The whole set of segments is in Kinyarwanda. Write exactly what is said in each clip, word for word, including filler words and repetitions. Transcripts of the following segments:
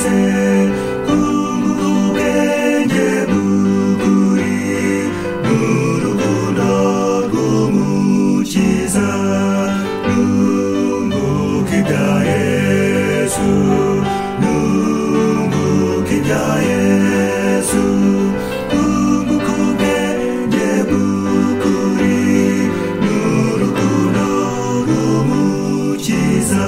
byose ubwenge bw'ukuri n'urukundo rw'umukiza nunguka ibya Yesu nunguka ibya Yesu nunguka ubwenge bw'ukuri n'urukundo rw'umukiza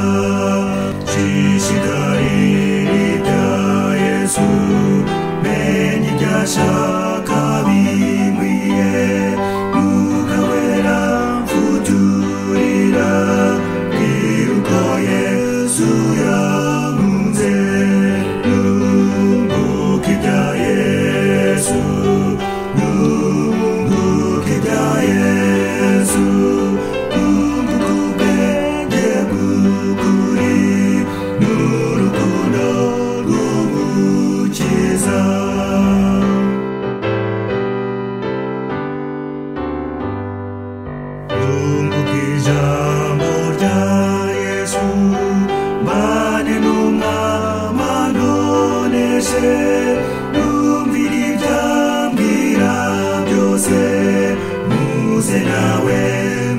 shishikarira ibya Yesu menya ibyo ashaka binkwiye Mwuka wera mfuturira bwira uko Yesu yankunze nunguka ibya Yesu nunguka ibya Yesu nunguka ubwenge bw'ukuri n'urukundo rw'umukiza nunguka ijambo rya Yesu mbane n'umwami anoneshe numvira ibyo ambwira byose muze nawe